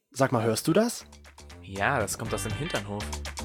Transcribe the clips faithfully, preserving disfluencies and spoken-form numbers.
Sag mal, hörst du das? Ja, das kommt aus dem Hinternhof.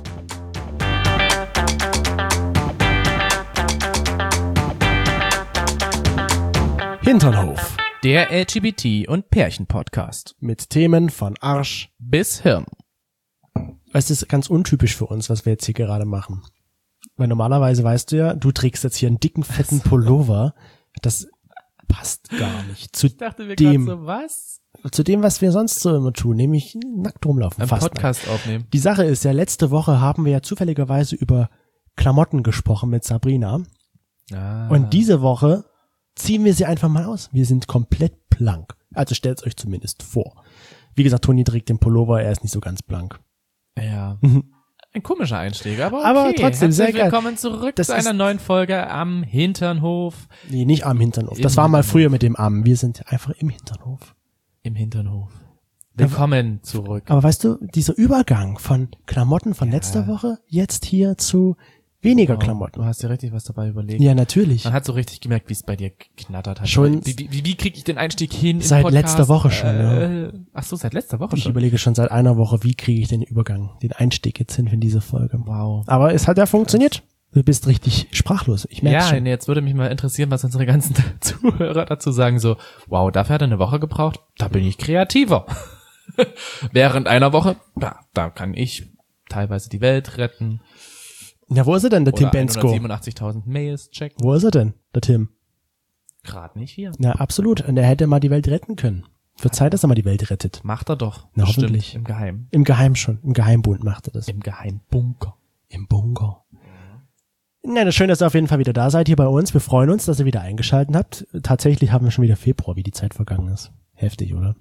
Hinternhof. Der L G B T- und Pärchen-Podcast. Mit Themen von Arsch bis Hirn. Es ist ganz untypisch für uns, was wir jetzt hier gerade machen. Weil normalerweise weißt du ja, du trägst jetzt hier einen dicken, fetten Pullover. Das passt gar nicht zu Ich dachte mir dem, gerade so, was? zu dem, was wir sonst so immer tun, nämlich nackt rumlaufen. Ein fast Podcast nackt. aufnehmen. Die Sache ist ja, letzte Woche haben wir ja zufälligerweise über Klamotten gesprochen mit Sabrina. Ah. Und diese Woche ziehen wir sie einfach mal aus. Wir sind komplett blank. Also stellt es euch zumindest vor. Wie gesagt, Toni trägt den Pullover, er ist nicht so ganz blank. Ja. Ein komischer Einstieg, aber okay. Aber trotzdem sehr Herzlich geil. willkommen zurück Das zu einer ist- neuen Folge am Hinternhof. Nee, nicht am Hinternhof. Im Das war mal Hinternhof. früher mit dem Am. Wir sind einfach im Hinternhof. Im Hinternhof. Willkommen zurück. Aber weißt du, dieser Übergang von Klamotten von Ja. letzter Woche jetzt hier zu weniger Oh, Klamotten. Du hast dir richtig was dabei überlegt. Ja, natürlich. Man hat so richtig gemerkt, wie es bei dir geknattert hat. Schon- Wie, wie, wie kriege ich den Einstieg hin? Seit im Podcast? letzter Woche schon, äh, Ach so, seit letzter Woche Ich schon. überlege schon seit einer Woche, wie kriege ich den Übergang, den Einstieg jetzt hin in diese Folge. Wow. Aber es hat ja funktioniert. Du bist richtig sprachlos. Ich merke Ja, schon. nee, jetzt würde mich mal interessieren, was unsere ganzen Zuhörer dazu sagen. So, wow, dafür hat er eine Woche gebraucht. Da bin ich kreativer. Während einer Woche, ja, da kann ich teilweise die Welt retten. Ja, wo ist er denn, der Tim Bensko? hundertsiebenundachtzigtausend Mails checken. Wo ist er denn, der Tim? Gerade nicht hier. Ja, absolut. Und er hätte mal die Welt retten können. Wird Zeit, dass er mal die Welt rettet. Macht er doch. Na, Bestimmt. hoffentlich. Im Geheim. Im Geheim schon. Im Geheimbund macht er das. Im Geheimbunker. Im Bunker. Na, das ist schön, dass ihr auf jeden Fall wieder da seid hier bei uns. Wir freuen uns, dass ihr wieder eingeschaltet habt. Tatsächlich haben wir schon wieder Februar, wie die Zeit vergangen ist. Heftig, oder?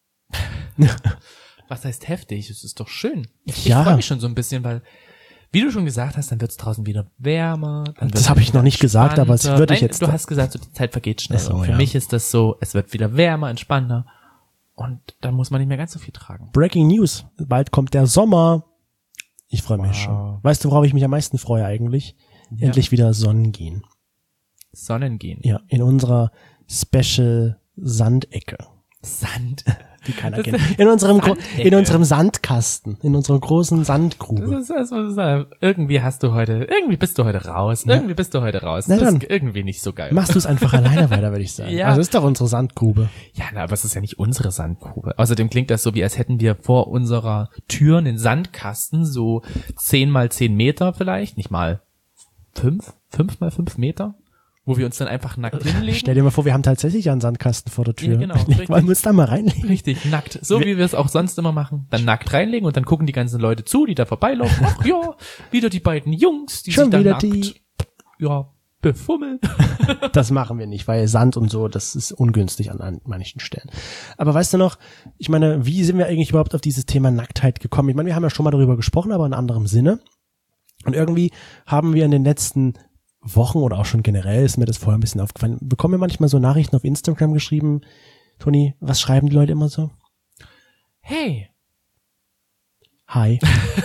Was heißt heftig? Es ist doch schön. Ich, Ja. ich freue mich schon so ein bisschen, weil, wie du schon gesagt hast, dann wird es draußen wieder wärmer. Dann Das wird's habe ich wieder noch nicht gesagt, aber es entspannter. würde ich Nein, jetzt- Du hast gesagt, so die Zeit vergeht schnell. Ach so, Und für ja. mich ist das so, es wird wieder wärmer, entspannter. Und dann muss man nicht mehr ganz so viel tragen. Breaking News. Bald kommt der Sommer. Ich freue mich Wow. schon. Weißt du, worauf ich mich am meisten freue eigentlich? Ja. Endlich wieder Sonnengehen. Sonnengehen. Ja, in unserer Special Sandecke. Sand. Die keiner Das- kennt. In unserem, Gro- Sandecke. in unserem Sandkasten. In unserer großen Das Sandgrube. ist, das muss ich sagen. Irgendwie hast du heute, irgendwie bist du heute raus. Ja. Irgendwie bist du heute raus. Na das dann. ist irgendwie nicht so geil. Machst du es einfach alleine weiter, würde ich sagen. Ja. Also ist doch unsere Sandgrube. Ja, na, aber es ist ja nicht unsere Sandgrube. Außerdem klingt das so, wie als hätten wir vor unserer Tür einen Sandkasten, so zehn mal zehn Meter vielleicht, nicht mal fünf, fünf mal fünf Meter, wo wir uns dann einfach nackt hinlegen. Stell dir mal vor, wir haben tatsächlich einen Sandkasten vor der Tür. Ja, genau, richtig. Man muss da mal reinlegen. Richtig, nackt. So wie wir es auch sonst immer machen. Dann nackt reinlegen und dann gucken die ganzen Leute zu, die da vorbeilaufen. Ach ja, wieder die beiden Jungs, die Schon sich dann wieder nackt, die- ja, befummeln. Das machen wir nicht, weil Sand und so, das ist ungünstig an, an manchen Stellen. Aber weißt du noch, ich meine, wie sind wir eigentlich überhaupt auf dieses Thema Nacktheit gekommen? Ich meine, wir haben ja schon mal darüber gesprochen, aber in anderem Sinne. Und irgendwie haben wir in den letzten Wochen oder auch schon generell, ist mir das vorher ein bisschen aufgefallen, bekommen wir manchmal so Nachrichten auf Instagram geschrieben. Toni, was schreiben die Leute immer so? Hey, Hi.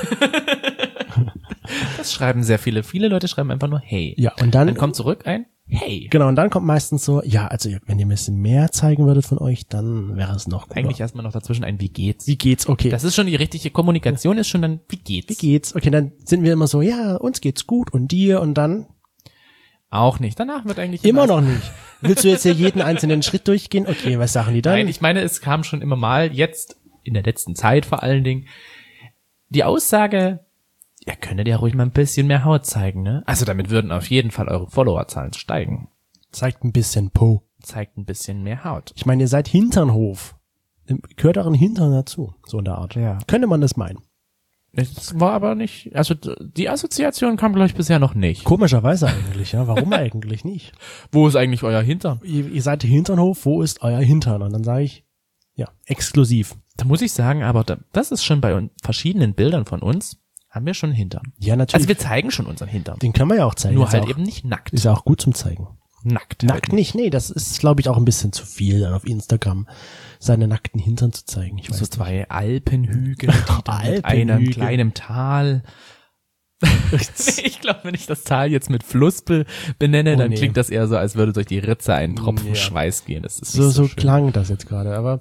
das schreiben sehr viele. Viele Leute schreiben einfach nur hey. Ja, und dann, Dann kommt zurück ein hey. genau, und dann kommt meistens so, ja, also wenn ihr ein bisschen mehr zeigen würdet von euch, dann wäre es noch cooler. Eigentlich erstmal noch dazwischen ein wie geht's. Wie geht's? Okay. Das ist schon die richtige Kommunikation, ist schon dann, wie geht's? Wie geht's? Okay, dann sind wir immer so, ja, uns geht's gut und dir und dann Auch nicht. Danach wird eigentlich immer noch nicht. Willst du jetzt hier jeden einzelnen Schritt durchgehen? Okay, was sagen die dann? Nein, ich meine, es kam schon immer mal, jetzt in der letzten Zeit vor allen Dingen, die Aussage, ihr könntet ja ruhig mal ein bisschen mehr Haut zeigen, ne? Also damit würden auf jeden Fall eure Followerzahlen steigen. Zeigt ein bisschen Po. Zeigt ein bisschen mehr Haut. Ich meine, ihr seid Hinternhof. Gehört auch ein Hintern dazu, so in der Art. Ja. Könnte man das meinen. Es war aber nicht, also die Assoziation kam, glaube ich, bisher noch nicht. Komischerweise eigentlich, ja. Warum eigentlich nicht? Wo ist eigentlich euer Hintern? Ihr, ihr seid Hinternhof, wo ist euer Hintern? Und dann sage ich, ja, exklusiv. Da muss ich sagen, aber da, das ist schon bei un- verschiedenen Bildern von uns, haben wir schon einen Hintern. Ja, natürlich. Also wir zeigen schon unseren Hintern. Den können wir ja auch zeigen. Nur Ist halt auch, eben nicht nackt. Ist ja auch gut zum Zeigen. Nackt. Nackt nicht, nee, das ist, glaube ich, auch ein bisschen zu viel, dann auf Instagram seine nackten Hintern zu zeigen. Ich weiß So nicht. zwei Alpenhügel, die dann mit einem Alpenhügel. kleinen Tal. Ich glaube, wenn ich das Tal jetzt mit Fluss be benenne, Oh, dann nee. klingt das eher so, als würde durch die Ritze ein Tropfen Ja. Schweiß gehen. Das ist nicht So, so, so schön. klang das jetzt gerade, aber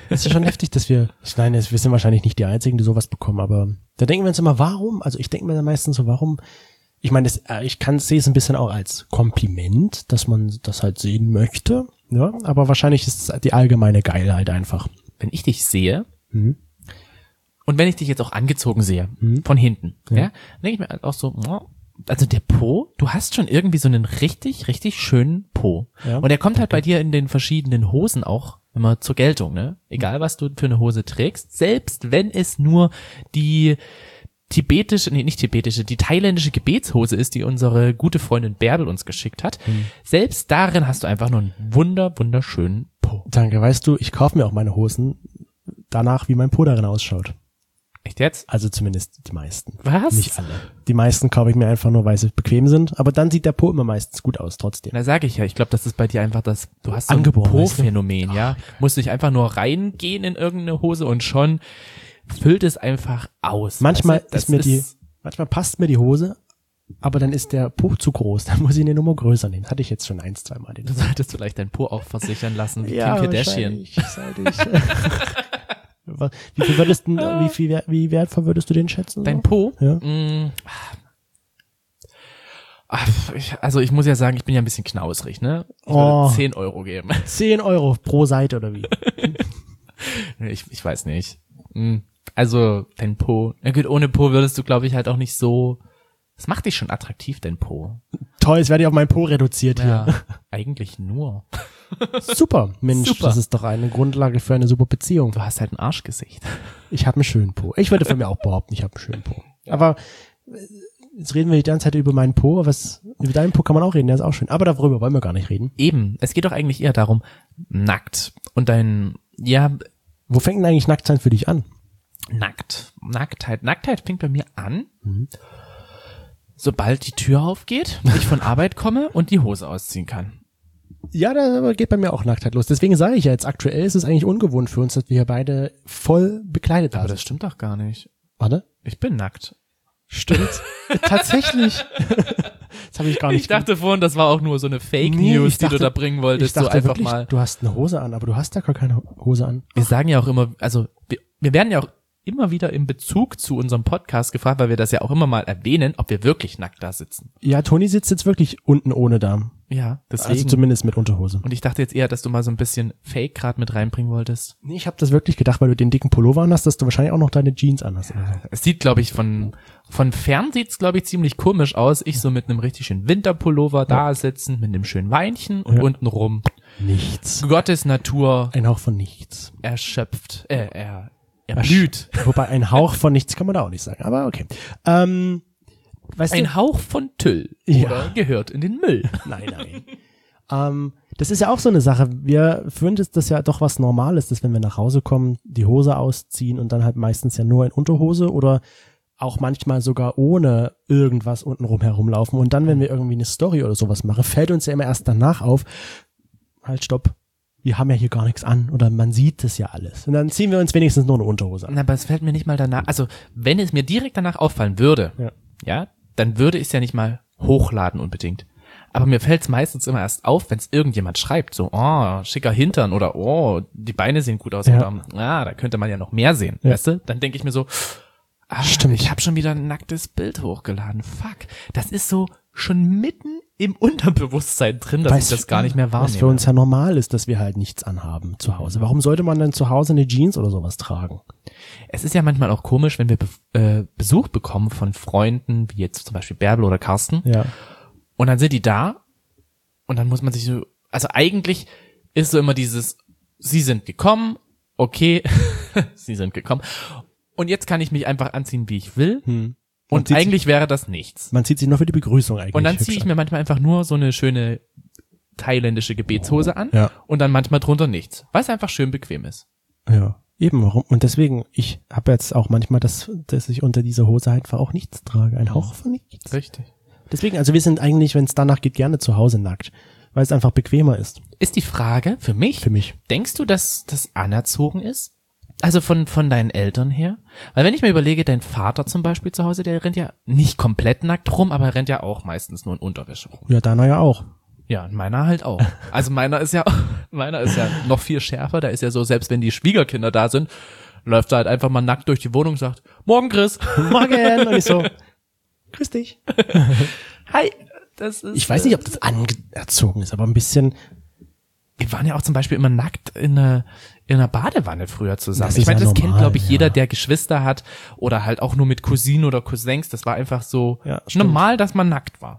Das ist schon heftig, dass wir, ich meine, wir sind wahrscheinlich nicht die Einzigen, die sowas bekommen, aber da denken wir uns immer, warum? Also ich denke mir dann meistens so, warum? Ich meine, das, ich kann sehe es ein bisschen auch als Kompliment, dass man das halt sehen möchte, ja, aber wahrscheinlich ist es die allgemeine Geilheit einfach. Wenn ich dich sehe, Mhm. und wenn ich dich jetzt auch angezogen sehe, Mhm. von hinten, Ja. ja, dann denke ich mir halt auch so, oh, also der Po, du hast schon irgendwie so einen richtig, richtig schönen Po. Ja. Und der kommt halt bei dir in den verschiedenen Hosen auch immer zur Geltung, ne? Egal, was du für eine Hose trägst, selbst wenn es nur die tibetische, nee, nicht tibetische, die thailändische Gebetshose ist, die unsere gute Freundin Bärbel uns geschickt hat, Mhm. selbst darin hast du einfach nur einen wunder, wunderschönen Po. Danke, weißt du, ich kaufe mir auch meine Hosen danach, wie mein Po darin ausschaut. Echt jetzt? Also zumindest die meisten. Was? Nicht alle. Die meisten kaufe ich mir einfach nur, weil sie bequem sind, aber dann sieht der Po immer meistens gut aus trotzdem. Da sage ich ja, ich glaube, das ist bei dir einfach das, du hast so ein Angeboren, weißt du? Po-Phänomen, ja. Musst dich einfach nur reingehen in irgendeine Hose und schon füllt es einfach aus. Manchmal Weißt du, das ist mir die, manchmal passt mir die Hose, aber dann ist der Po zu groß, dann muss ich eine Nummer größer nehmen. Das hatte ich jetzt schon eins, zweimal. Du solltest vielleicht dein Po auch versichern lassen, wie Ja, Kim Kardashian. wahrscheinlich sollte ich. Wie viel würdest du, wie viel, wer- wie wertvoll würdest du den schätzen? Dein so? Po? Ja. Mm, ach, ich, also ich muss ja sagen, ich bin ja ein bisschen knausrig, ne? Ich Oh. würde zehn Euro geben. zehn Euro pro Seite oder wie? Ich, ich weiß nicht. Mm, Also dein Po. Na gut, ohne Po würdest du, glaube ich, halt auch nicht so. Das macht dich schon attraktiv, dein Po. Toll, jetzt werde ich auf mein Po reduziert hier. Ja, eigentlich nur. Super, Mensch, Super. das ist doch eine Grundlage für eine super Beziehung. Du hast halt ein Arschgesicht. Ich habe einen schönen Po. Ich würde von mir auch behaupten, ich habe einen schönen Po. Aber äh, jetzt reden wir die ganze Zeit über meinen Po. Was über deinen Po kann man auch reden, der ist auch schön. Aber darüber wollen wir gar nicht reden. Eben, es geht doch eigentlich eher darum, nackt. Und dein, ja, Wo fängt denn eigentlich Nacktsein für dich an? nackt. Nacktheit. Nacktheit fängt bei mir an, Mhm. sobald die Tür aufgeht, ich von Arbeit komme und die Hose ausziehen kann. Ja, da geht bei mir auch Nacktheit los. Deswegen sage ich ja jetzt, aktuell ist es eigentlich ungewohnt für uns, dass wir hier beide voll bekleidet da Aber sind. das stimmt doch gar nicht. Warte. Ich bin nackt. Stimmt. Tatsächlich. Das habe ich gar nicht. Ich dachte vorhin, das war auch nur so eine Fake Nee, News, ich dachte- die du da bringen wolltest, ich dachte so einfach wirklich, mal. du hast eine Hose an, aber du hast ja gar keine Hose an. Wir sagen ja auch immer, also wir, wir werden ja auch immer wieder in Bezug zu unserem Podcast gefragt, weil wir das ja auch immer mal erwähnen, ob wir wirklich nackt da sitzen. Ja, Toni sitzt jetzt wirklich unten ohne da. Ja, deswegen. Also zumindest mit Unterhose. Und ich dachte jetzt eher, dass du mal so ein bisschen Fake gerade mit reinbringen wolltest. Nee, ich habe das wirklich gedacht, weil du den dicken Pullover an hast, dass du wahrscheinlich auch noch deine Jeans an hast. oder so. Es sieht, glaube ich, von von fern sieht's, glaube ich, ziemlich komisch aus. Ich so mit einem richtig schönen Winterpullover da sitzen, mit einem schönen Weinchen und Ja. unten rum Nichts. Gottes Natur Ein Hauch von nichts. erschöpft, äh, er, er blüht. Wobei ein Hauch von nichts kann man da auch nicht sagen, aber okay. Ähm, weißt Ein du? Hauch von Tüll Ja. oder gehört in den Müll. Nein, nein. ähm, das ist ja auch so eine Sache. Wir finden das ja doch was Normales, dass wenn wir nach Hause kommen, die Hose ausziehen und dann halt meistens ja nur in Unterhose oder auch manchmal sogar ohne irgendwas untenrum herumlaufen. Und dann, wenn wir irgendwie eine Story oder sowas machen, fällt uns ja immer erst danach auf, halt stopp, wir haben ja hier gar nichts an oder man sieht das ja alles. Und dann ziehen wir uns wenigstens nur eine Unterhose an. Na, aber es fällt mir nicht mal danach, also wenn es mir direkt danach auffallen würde, Ja. ja, dann würde ich es ja nicht mal hochladen unbedingt. Aber mir fällt es meistens immer erst auf, wenn es irgendjemand schreibt, so, oh, schicker Hintern oder oh, die Beine sehen gut aus Ja. oder ah, da könnte man ja noch mehr sehen, Ja. weißt du? Dann denke ich mir so, ah, Stimmt. ich habe schon wieder ein nacktes Bild hochgeladen. Fuck, das ist so schon mitten im Unterbewusstsein drin, dass Weil's- ich das gar nicht mehr wahrnehme. Was für uns ja normal ist, dass wir halt nichts anhaben zu Hause. Warum sollte man denn zu Hause eine Jeans oder sowas tragen? Es ist ja manchmal auch komisch, wenn wir Be äh, Besuch bekommen von Freunden, wie jetzt zum Beispiel Bärbel oder Carsten. Ja. Und dann sind die da und dann muss man sich so, also eigentlich ist so immer dieses, sie sind gekommen, okay, sie sind gekommen und jetzt kann ich mich einfach anziehen, wie ich will Hm. und zieht eigentlich wäre das nichts. Man zieht sich nur für die Begrüßung eigentlich. Und dann hübsch ziehe ich an. mir manchmal einfach nur so eine schöne thailändische Gebetshose an Ja. und dann manchmal drunter nichts, weil es einfach schön bequem ist. Ja. Eben, warum? Und deswegen, ich habe jetzt auch manchmal das, dass ich unter dieser Hose einfach auch nichts trage. Ein Hauch von nichts. Richtig. Deswegen, also wir sind eigentlich, wenn es danach geht, gerne zu Hause nackt, weil es einfach bequemer ist Ist die Frage für mich, für mich. denkst du, dass das anerzogen ist? Also von, von deinen Eltern her? Weil wenn ich mir überlege, dein Vater zum Beispiel zu Hause, der rennt ja nicht komplett nackt rum, aber er rennt ja auch meistens nur in Unterwäsche rum. Ja, Dana ja auch. Ja, meiner halt auch. Also meiner ist ja, meiner ist ja noch viel schärfer. Da ist ja so, selbst wenn die Schwiegerkinder da sind, läuft er halt einfach mal nackt durch die Wohnung und sagt, morgen Chris. Morgen. Und ich so, grüß dich. Hi. Das ist, Ich weiß nicht, ob das anerzogen ist, aber ein bisschen. Wir waren ja auch zum Beispiel immer nackt in einer, in einer Badewanne früher zusammen. Das Ich ist meine, ja das kennt, normal, glaube ich, jeder, ja. der Geschwister hat oder halt auch nur mit Cousinen oder Cousins. Das war einfach so Ja, stimmt. normal, dass man nackt war.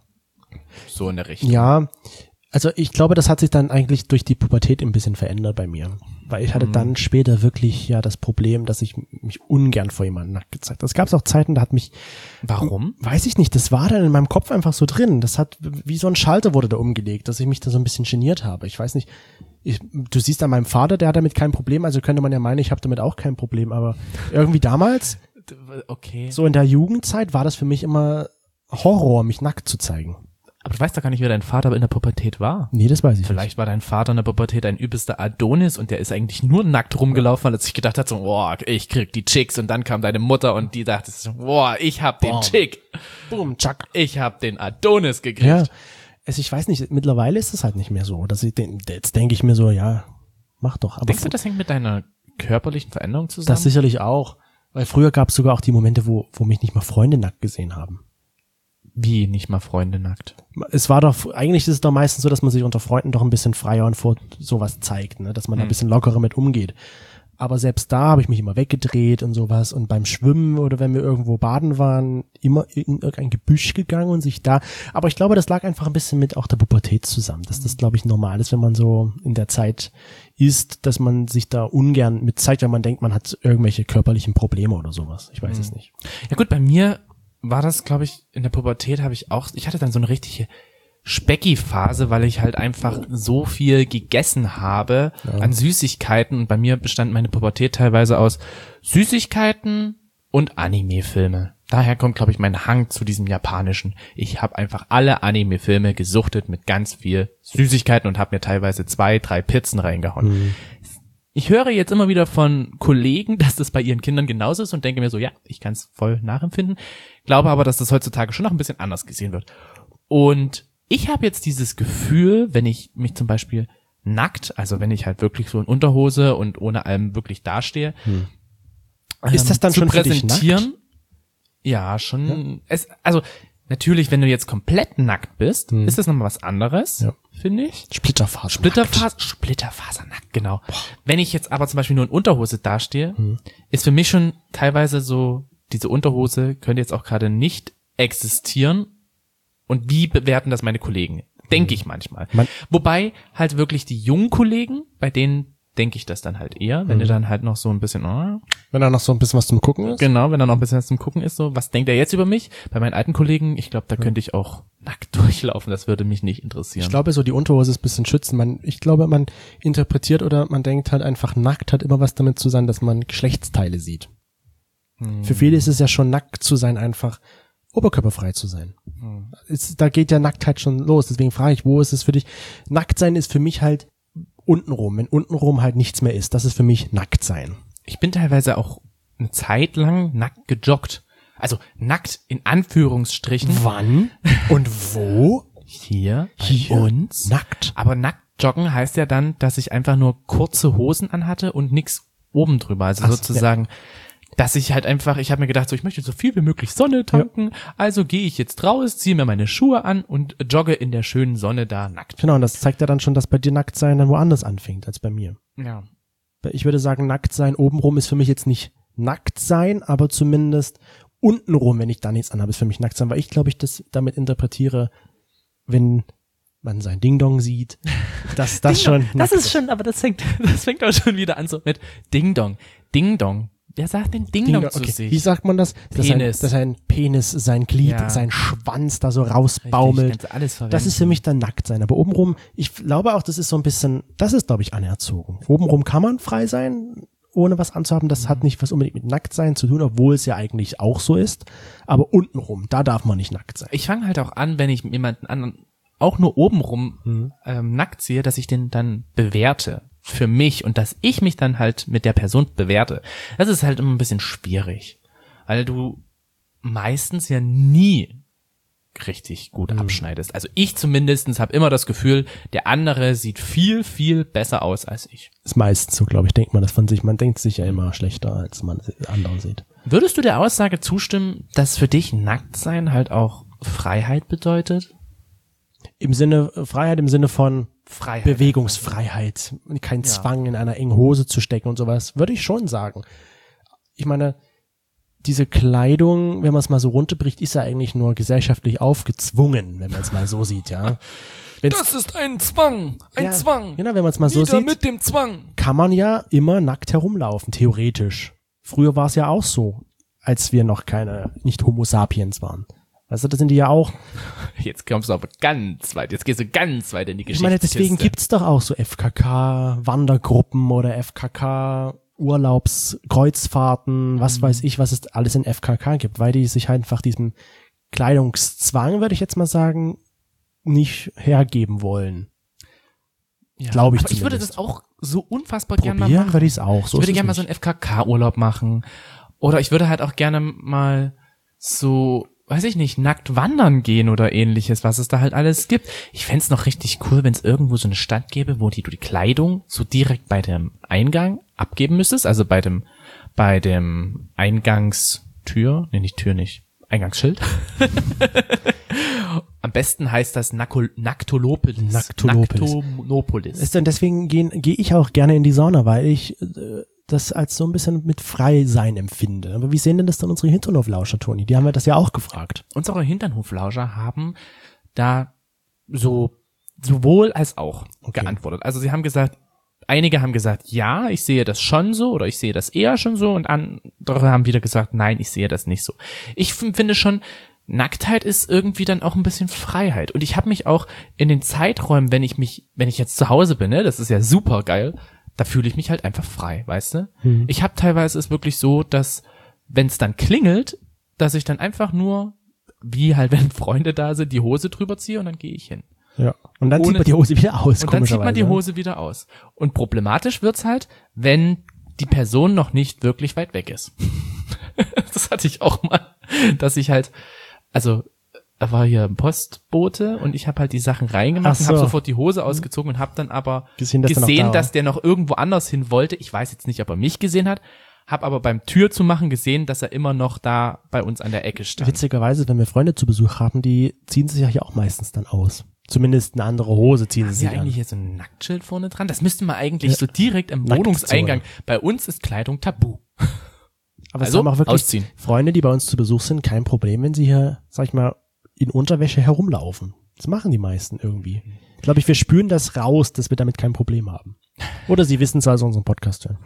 So in der Richtung. Ja, also ich glaube, das hat sich dann eigentlich durch die Pubertät ein bisschen verändert bei mir. Weil ich hatte Mhm. dann später wirklich ja das Problem, dass ich mich ungern vor jemandem nackt gezeigt habe. Es gab auch Zeiten, da hat mich, Warum? weiß ich nicht, das war dann in meinem Kopf einfach so drin. Das hat, wie so ein Schalter wurde da umgelegt, dass ich mich da so ein bisschen geniert habe. Ich weiß nicht, ich, du siehst an meinem Vater, der hat damit kein Problem, also könnte man ja meinen, ich habe damit auch kein Problem, aber irgendwie damals, Okay. so in der Jugendzeit, war das für mich immer Horror, mich nackt zu zeigen. Aber du weißt doch gar nicht, wer dein Vater in der Pubertät war. Nee, das weiß ich nicht. Vielleicht war dein Vater in der Pubertät ein übelster Adonis und der ist eigentlich nur nackt rumgelaufen, weil er sich gedacht hat, so, boah, ich krieg die Chicks, und dann kam deine Mutter und die dachte so, boah, ich hab den Boom. Chick. Boom, tschack. Ich hab den Adonis gekriegt. Ja, also ich weiß nicht, mittlerweile ist es halt nicht mehr so. Dass ich den, jetzt denke ich mir so, ja, mach doch. Aber Denkst du, das hängt mit deiner körperlichen Veränderung zusammen? das sicherlich auch. Weil früher gab es sogar auch die Momente, wo, wo mich nicht mal Freunde nackt gesehen haben. Wie, nicht mal Freunde nackt? Es war doch, eigentlich ist es doch meistens so, dass man sich unter Freunden doch ein bisschen freier und vor sowas zeigt, ne? Dass man da ein bisschen lockerer mit umgeht. Aber selbst da habe ich mich immer weggedreht und sowas, und beim Schwimmen oder wenn wir irgendwo baden waren, immer in irgendein Gebüsch gegangen und sich da, aber ich glaube, das lag einfach ein bisschen mit auch der Pubertät zusammen, dass das, glaube ich, normal ist, wenn man so in der Zeit ist, dass man sich da ungern mit zeigt, wenn man denkt, man hat irgendwelche körperlichen Probleme oder sowas. Ich weiß es nicht. Ja gut, bei mir war das, glaube ich, in der Pubertät habe ich auch, ich hatte dann so eine richtige Specki-Phase, weil ich halt einfach so viel gegessen habe an Süßigkeiten, und bei mir bestand meine Pubertät teilweise aus Süßigkeiten und Anime-Filme. Daher kommt, glaube ich, mein Hang zu diesem Japanischen. Ich habe einfach alle Anime-Filme gesuchtet mit ganz viel Süßigkeiten und habe mir teilweise zwei, drei Pizzen reingehauen. Mhm. Ich höre jetzt immer wieder von Kollegen, dass das bei ihren Kindern genauso ist, und denke mir so, ja, ich kann es voll nachempfinden. Glaube aber, dass das heutzutage schon noch ein bisschen anders gesehen wird. Und ich habe jetzt dieses Gefühl, wenn ich mich zum Beispiel nackt, also wenn ich halt wirklich so in Unterhose und ohne allem wirklich dastehe, Hm. Ist das dann zu schon für dich präsentieren. nackt? Ja, schon. Es, also natürlich, wenn du jetzt komplett nackt bist, Hm. ist das nochmal was anderes, Ja. finde ich. Splitterfaser. Splitterfaser, Splitterfasernackt, genau. Wenn ich jetzt aber zum Beispiel nur in Unterhose dastehe, Hm. ist für mich schon teilweise so, diese Unterhose könnte jetzt auch gerade nicht existieren. Und wie bewerten das meine Kollegen? Denke ich manchmal. Man- Wobei halt wirklich die jungen Kollegen, bei denen denke ich das dann halt eher, wenn Mhm. ihr dann halt noch so ein bisschen, oh, Wenn da noch so ein bisschen was zum Gucken ist. genau, wenn da noch ein bisschen was zum Gucken ist, so, was denkt er jetzt über mich? Bei meinen alten Kollegen, ich glaube, da könnte ich auch nackt durchlaufen, das würde mich nicht interessieren. Ich glaube, so die Unterhose ist ein bisschen schützen. Man, ich glaube, man interpretiert oder man denkt halt einfach, nackt hat immer was damit zu sein, dass man Geschlechtsteile sieht. Hm. Für viele ist es ja schon nackt zu sein, einfach oberkörperfrei zu sein. Hm. Es, da geht ja Nacktheit schon los. Deswegen frage ich, wo ist es für dich? Nackt sein ist für mich halt untenrum. Wenn untenrum halt nichts mehr ist, das ist für mich nackt sein. Ich bin teilweise auch eine Zeit lang nackt gejoggt. Also nackt in Anführungsstrichen. Wann und wo? Hier, bei Hier? uns. Nackt. Aber nackt joggen heißt ja dann, dass ich einfach nur kurze Hosen anhatte und nix oben drüber. Also Ach so, sozusagen, dass ich halt einfach, ich habe mir gedacht, so ich möchte so viel wie möglich Sonne tanken, also gehe ich jetzt raus, ziehe mir meine Schuhe an und jogge in der schönen Sonne da nackt. Genau, und das zeigt ja dann schon, dass bei dir nackt sein dann woanders anfängt als bei mir. Ja. Ich würde sagen, nackt sein obenrum ist für mich jetzt nicht nackt sein, aber zumindest untenrum, wenn ich da nichts anhabe, ist für mich nackt sein, weil ich glaube ich das damit interpretiere, wenn man sein Ding-Dong sieht, dass das schon Das nackt ist schon, aber das fängt, das fängt auch schon wieder an so mit Ding Dong. Ding Dong. Wer sagt denn Ding Dong Ding-Dong, zu okay. sich? Wie sagt man das? Dass sein, Penis. dass sein Penis, sein Glied, Ja. sein Schwanz da so Richtig, rausbaumelt. kannst du alles verwenden. Das ist für mich dann nackt sein. Aber obenrum, ich glaube auch, das ist so ein bisschen, das ist, glaube ich, anerzogen. Obenrum kann man frei sein, ohne was anzuhaben. Das hat nicht was unbedingt mit Nacktsein zu tun, obwohl es ja eigentlich auch so ist. Aber untenrum, da darf man nicht nackt sein. Ich fange halt auch an, wenn ich jemanden anderen auch nur obenrum Mhm. ähm, nackt sehe, dass ich den dann bewerte für mich und dass ich mich dann halt mit der Person bewerte. Das ist halt immer ein bisschen schwierig, weil du meistens ja nie richtig gut mhm. abschneidest. Also ich zumindestens habe immer das Gefühl, der andere sieht viel, viel besser aus als ich. Ist meistens so, glaube ich, denkt man das von sich. Man denkt sich ja immer schlechter, als man andere sieht. Würdest du der Aussage zustimmen, dass für dich Nacktsein halt auch Freiheit bedeutet? Im Sinne, Freiheit im Sinne von Freiheit. Bewegungsfreiheit. Kein ja. Zwang, in einer engen Hose zu stecken und sowas. Würde ich schon sagen. Ich meine, diese Kleidung, wenn man es mal so runterbricht, ist ja eigentlich nur gesellschaftlich aufgezwungen, wenn man es mal so sieht, ja. Wenn's, das ist ein Zwang, ein ja, Zwang. Genau, wenn man es mal so Wieder sieht, mit dem Zwang. Kann man ja immer nackt herumlaufen, theoretisch. Früher war es ja auch so, als wir noch keine, nicht Homo sapiens waren. Weißt du, das sind die ja auch. Jetzt kommst du aber ganz weit, jetzt gehst du ganz weit in die Geschichte. Ich meine, deswegen gibt's doch auch so F K K-Wandergruppen oder F K K Urlaubskreuzfahrten, was mhm. weiß ich, was es alles in F K K gibt, weil die sich halt einfach diesem Kleidungszwang, würde ich jetzt mal sagen, nicht hergeben wollen. Ja, glaube ich aber zumindest. Ich würde das auch so unfassbar Probieren gerne mal machen. würde ich es auch. So ich würde gerne mal so einen F K K-Urlaub machen. Oder ich würde halt auch gerne mal so, weiß ich nicht, nackt wandern gehen oder ähnliches, was es da halt alles gibt. Ich fänd's es noch richtig cool, wenn es irgendwo so eine Stadt gäbe, wo die, du die Kleidung so direkt bei dem Eingang abgeben müsstest, also bei dem, bei dem Eingangstür, nee, nicht Tür nicht, Eingangsschild. Am besten heißt das Nakol- Naktolopolis. Naktolopolis. Naktolopolis. Ist denn deswegen gehe geh ich auch gerne in die Sauna, weil ich äh, das als so ein bisschen mit Freisein empfinde. Aber wie sehen denn das dann unsere Hinternhoflauscher, Toni? Die haben wir das ja auch gefragt. Unsere Hinternhoflauscher haben da so sowohl als auch okay. geantwortet. Also sie haben gesagt, einige haben gesagt, ja, ich sehe das schon so oder ich sehe das eher schon so und andere haben wieder gesagt, nein, ich sehe das nicht so. Ich f- finde schon, Nacktheit ist irgendwie dann auch ein bisschen Freiheit. Und ich habe mich auch in den Zeiträumen, wenn ich mich, wenn ich jetzt zu Hause bin, ne, das ist ja super geil, da fühle ich mich halt einfach frei, weißt du? Mhm. Ich habe teilweise es wirklich so, dass wenn es dann klingelt, dass ich dann einfach nur, wie halt wenn Freunde da sind, die Hose drüber ziehe und dann gehe ich hin. Ja. Und dann Ohne, zieht man die Hose wieder aus. Und dann zieht man die Hose wieder aus. Und problematisch wird's halt, wenn die Person noch nicht wirklich weit weg ist. Das hatte ich auch mal, dass ich halt, also er war hier ein Postbote und ich habe halt die Sachen reingemacht so. und habe sofort die Hose ausgezogen und habe dann aber gesehen, dass, gesehen, da dass der noch irgendwo anders hin wollte. Ich weiß jetzt nicht, ob er mich gesehen hat, habe aber beim Tür zu machen gesehen, dass er immer noch da bei uns an der Ecke stand. Witzigerweise, wenn wir Freunde zu Besuch haben, die ziehen sich ja hier auch meistens dann aus. Zumindest eine andere Hose ziehen sie sich an. Ist ja eigentlich hier so ein Nacktschild vorne dran? Das müsste man eigentlich ja. so direkt im Wohnungseingang. Bei uns ist Kleidung tabu. Aber es also, haben auch wirklich ausziehen. Freunde, die bei uns zu Besuch sind, kein Problem, wenn sie hier, sag ich mal, in Unterwäsche herumlaufen. Das machen die meisten irgendwie. Ich glaube, ich, wir spüren das raus, dass wir damit kein Problem haben. Oder sie wissen es, also unseren Podcast hören.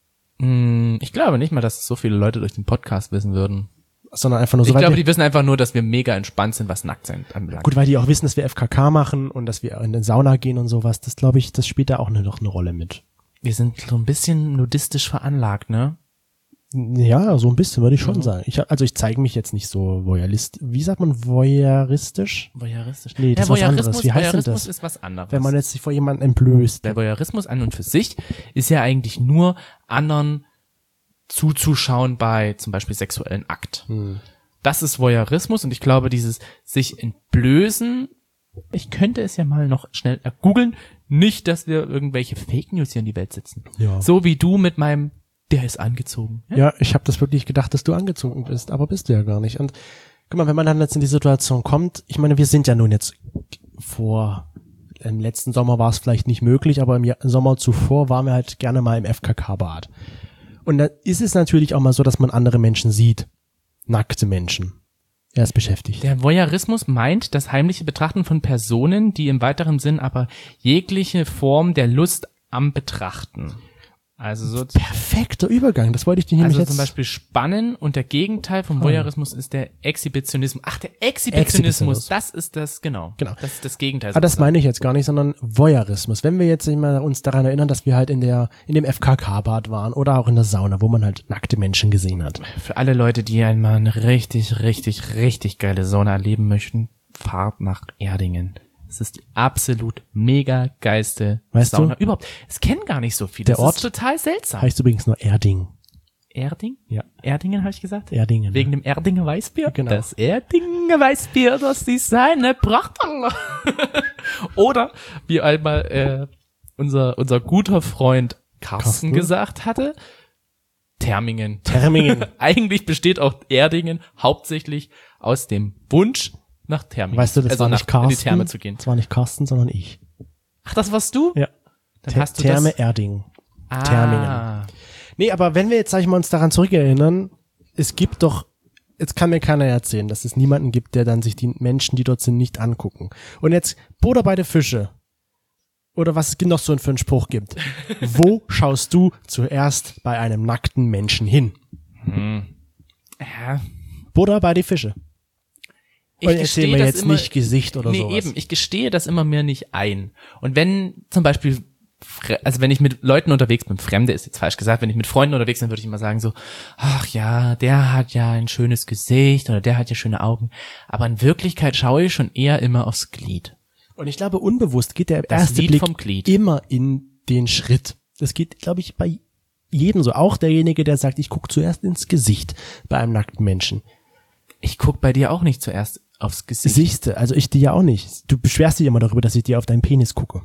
Ich glaube nicht mal, dass so viele Leute durch den Podcast wissen würden. Sondern einfach nur so. Ich glaube, die wissen einfach nur, dass wir mega entspannt sind, was Nacktsein anbelangt. Gut, weil die auch wissen, dass wir F K K machen und dass wir in den Sauna gehen und sowas. Das glaube ich, das spielt da auch noch eine Rolle mit. Wir sind so ein bisschen nudistisch veranlagt, ne? Ja, so ein bisschen würde ich schon mhm. sagen. Ich, also ich zeige mich jetzt nicht so voyeurist. Wie sagt man voyeuristisch? Voyeuristisch. Nee, das ja, ist was anderes. Wie heißt Voyeurismus denn das? Ist was anderes. Wenn man jetzt sich vor jemandem entblößt. Der Voyeurismus an und für sich ist ja eigentlich nur anderen zuzuschauen bei zum Beispiel sexuellen Akt. Hm. Das ist Voyeurismus und ich glaube, dieses sich entblößen, ich könnte es ja mal noch schnell googeln, nicht, dass wir irgendwelche Fake News hier in die Welt setzen. Ja. So wie du mit meinem Der ist angezogen. Ja, ja ich habe das wirklich gedacht, dass du angezogen bist, aber bist du ja gar nicht. Und guck mal, wenn man dann jetzt in die Situation kommt, ich meine, wir sind ja nun jetzt vor, im letzten Sommer war es vielleicht nicht möglich, aber im Sommer zuvor waren wir halt gerne mal im F K K-Bad. Und da ist es natürlich auch mal so, dass man andere Menschen sieht. Nackte Menschen. Er ist beschäftigt. Der Voyeurismus meint das heimliche Betrachten von Personen, die im weiteren Sinn aber jegliche Form der Lust am Betrachten. Also so perfekter Übergang, das wollte ich dir nämlich also jetzt... Also zum Beispiel Spannen und der Gegenteil vom Voyeurismus ist der Exhibitionismus. Ach, der Exhibitionismus, Exhibitionismus, das ist das, genau. Genau. Das ist das Gegenteil. Aber das meine ich jetzt gar nicht, sondern Voyeurismus. Wenn wir jetzt mal uns daran erinnern, dass wir halt in der in dem F K K-Bad waren oder auch in der Sauna, wo man halt nackte Menschen gesehen hat. Für alle Leute, die einmal eine richtig, richtig, richtig geile Sauna erleben möchten, fahrt nach Erdingen. Es ist die absolut mega geilste weißt Sauna du? überhaupt. Es kennen gar nicht so viele. Der das Ort ist total seltsam. Heißt übrigens nur Erding. Erding? Ja. Erdingen habe ich gesagt? Erdingen. Wegen dem Erdinger Weißbier? Genau. Das Erdinger Weißbier, das ist seine Pracht. Oder, wie einmal äh, unser unser guter Freund Carsten, Carsten? gesagt hatte, Termingen. Termingen. Eigentlich besteht auch Erdingen hauptsächlich aus dem Wunsch, nach Termingen. Weißt du, das also war nach, nicht Carsten. in die Therme zu gehen. Das war nicht Carsten, sondern ich. Ach, das warst du? Ja. Dann Ter- hast du Therme das. Erding. Ah. Termingen. Nee, aber wenn wir jetzt, sag ich mal, uns daran zurückerinnern, es gibt doch, jetzt kann mir keiner erzählen, dass es niemanden gibt, der dann sich die Menschen, die dort sind, nicht angucken. Und jetzt Butter bei der Fische. Oder was es noch so für einen Spruch gibt. Wo schaust du zuerst bei einem nackten Menschen hin? Ja. Butter bei die Fische. Ich Und erzähl gestehe mir das jetzt immer, nicht Gesicht oder nee, sowas. eben, ich gestehe das immer mir nicht ein. Und wenn zum Beispiel, Fre- also wenn ich mit Leuten unterwegs bin, Fremde ist jetzt falsch gesagt, wenn ich mit Freunden unterwegs bin, würde ich immer sagen so, ach ja, der hat ja ein schönes Gesicht oder der hat ja schöne Augen. Aber in Wirklichkeit schaue ich schon eher immer aufs Glied. Und ich glaube, unbewusst geht der Das erste Lied Blick vom Glied. immer in den Schritt. Das geht, glaube ich, bei jedem so. Auch derjenige, der sagt, ich gucke zuerst ins Gesicht bei einem nackten Menschen. Ich guck bei dir auch nicht zuerst aufs Gesicht. Siehste, also ich dir ja auch nicht. Du beschwerst dich immer darüber, dass ich dir auf deinen Penis gucke.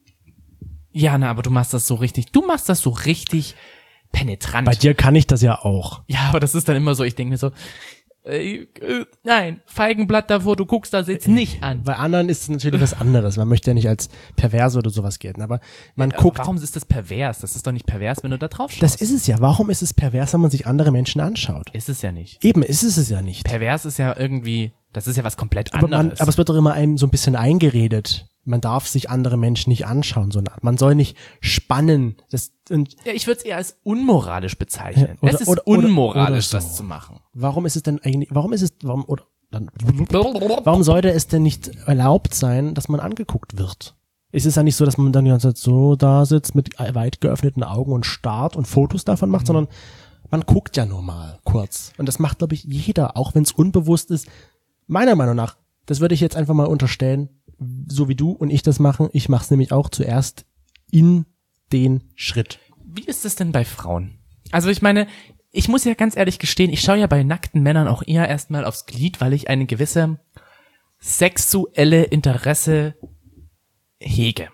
Ja, na, aber du machst das so richtig, du machst das so richtig penetrant. Bei dir kann ich das ja auch. Ja, aber das ist dann immer so, ich denke mir so, äh, äh, nein, Feigenblatt davor, du guckst das jetzt nicht an. Bei anderen ist es natürlich was anderes. Man möchte ja nicht als pervers oder sowas gelten, aber man Aber guckt. warum ist das pervers? Das ist doch nicht pervers, wenn du da drauf schaust. Das ist es ja. Warum ist es pervers, wenn man sich andere Menschen anschaut? ist es ja nicht. Eben, ist es es ja nicht. Pervers ist ja irgendwie, das ist ja was komplett Aber, man, anderes. aber es wird doch immer einem so ein bisschen eingeredet. Man darf sich andere Menschen nicht anschauen, sondern man soll nicht spannen. Das, und ja, ich würde es eher als unmoralisch bezeichnen. Oder- es ist oder- oder- unmoralisch, oder so. das zu machen. warum ist es denn eigentlich, warum ist es, warum, oder, dann, warum sollte es denn nicht erlaubt sein, dass man angeguckt wird? Ist es ja nicht so, dass man dann die ganze Zeit so da sitzt mit weit geöffneten Augen und starrt und Fotos davon macht, sondern man guckt ja nur mal kurz. Und das macht, glaube ich, jeder, auch wenn es unbewusst ist. Meiner Meinung nach, das würde ich jetzt einfach mal unterstellen, so wie du und ich das machen. Ich mache es nämlich auch zuerst in den Schritt. Wie ist es denn bei Frauen? Also ich meine, ich muss ja ganz ehrlich gestehen, ich schaue ja bei nackten Männern auch eher erstmal aufs Glied, weil ich eine gewisse sexuelle Interesse hege.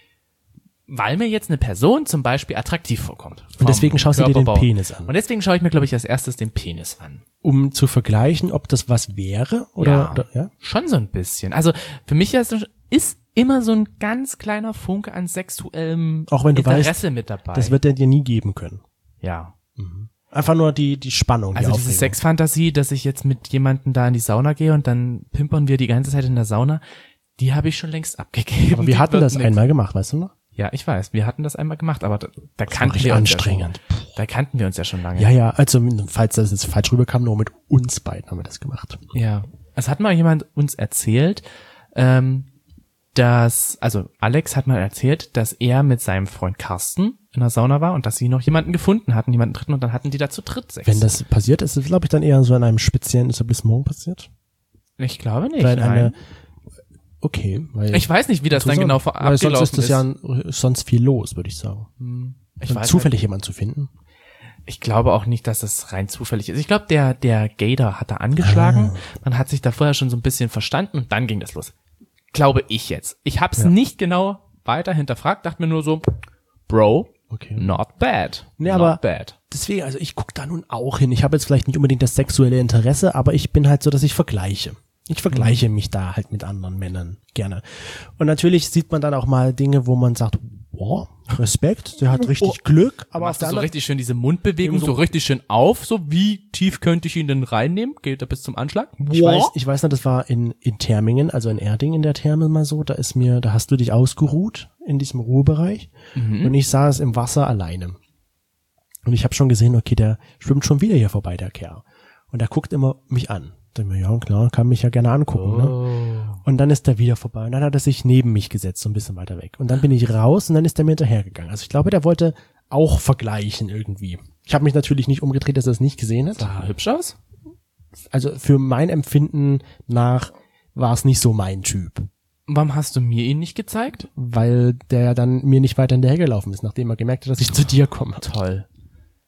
Weil mir jetzt eine Person zum Beispiel attraktiv vorkommt. Und deswegen Vom schaust du dir den Körperbau. Penis an. Und deswegen schaue ich mir, glaube ich, als erstes den Penis an. Um zu vergleichen, ob das was wäre oder, Ja. oder ja? Schon so ein bisschen. Also für mich ist, ist immer so ein ganz kleiner Funke an sexuellem Auch wenn du Interesse weißt, mit dabei. Das wird er dir nie geben können. ja. Einfach nur die, die Spannung, die Also diese Aufregung. Sexfantasie, dass ich jetzt mit jemandem da in die Sauna gehe und dann pimpern wir die ganze Zeit in der Sauna, die habe ich schon längst abgegeben. Aber wir Die hatten wird das nix. einmal gemacht, weißt du noch? Ja, ich weiß, wir hatten das einmal gemacht, aber da, da war kannten richtig wir uns anstrengend. Ja schon, da kannten wir uns ja schon lange. Ja, ja, also falls das jetzt falsch rüberkam, nur mit uns beiden haben wir das gemacht. Ja. Es hat mal jemand uns erzählt, ähm, dass, also Alex hat mal erzählt, dass er mit seinem Freund Carsten in der Sauna war und dass sie noch jemanden gefunden hatten, jemanden dritten und dann hatten die da zu dritt Sex. Wenn das passiert, ist es, glaube ich, dann eher so in einem speziellen Etablissement passiert. Ich glaube nicht. Weil nein. eine, okay, weil Ich weiß nicht, wie das dann genau vor weil sonst abgelaufen ist das ja ein, sonst viel los, würde ich sagen. Ich Und weiß zufällig jemanden zu finden. Ich glaube auch nicht, dass das rein zufällig ist. Ich glaube, der der Gator hat da angeschlagen. Ah. Man hat sich da vorher schon so ein bisschen verstanden und dann ging das los. Glaube ich jetzt. Ich habe es Ja. nicht genau weiter hinterfragt, dachte mir nur so, Bro, Okay. not bad. Nee, not aber- bad. Deswegen, also ich gucke da nun auch hin. Ich habe jetzt vielleicht nicht unbedingt das sexuelle Interesse, aber ich bin halt so, dass ich vergleiche. Ich vergleiche mich da halt mit anderen Männern gerne. Und natürlich sieht man dann auch mal Dinge, wo man sagt, boah, Respekt, der hat richtig Glück. Aber auf Machst der du so anderen richtig schön diese Mundbewegung, Eben so, so- richtig schön auf, so wie tief könnte ich ihn denn reinnehmen? Geht er bis zum Anschlag? Ich weiß, ich weiß noch, das war in, in Thermingen, also in Erding in der Therme mal so, da ist mir, da hast du dich ausgeruht in diesem Ruhebereich und ich saß im Wasser alleine. Und ich habe schon gesehen, okay, der schwimmt schon wieder hier vorbei, der Kerl. Und der guckt immer mich an. Da dachte ich mir, ja, klar, kann mich ja gerne angucken, ne? Und dann ist er wieder vorbei und dann hat er sich neben mich gesetzt, so ein bisschen weiter weg. Und dann bin ich raus und dann ist er mir hinterhergegangen. Also ich glaube, der wollte auch vergleichen irgendwie. Ich habe mich natürlich nicht umgedreht, dass er es nicht gesehen hat. Sah hübsch aus? Also für mein Empfinden nach war es nicht so mein Typ. Warum hast du mir ihn nicht gezeigt? Weil der dann mir nicht weiter hinterhergelaufen ist, nachdem er gemerkt hat, dass ich zu dir komme. Toll.